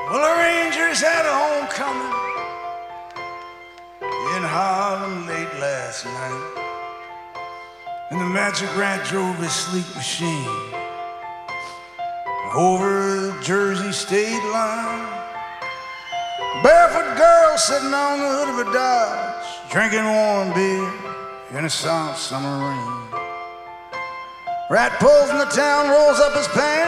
Well, the Rangers had a homecoming in Harlem late last night, and the Magic Rat drove his sleek machine over the Jersey state line. Barefoot girl sitting on the hood of a Dodge, drinking warm beer in a soft summer rain. Rat pulls in the town, rolls up his pants.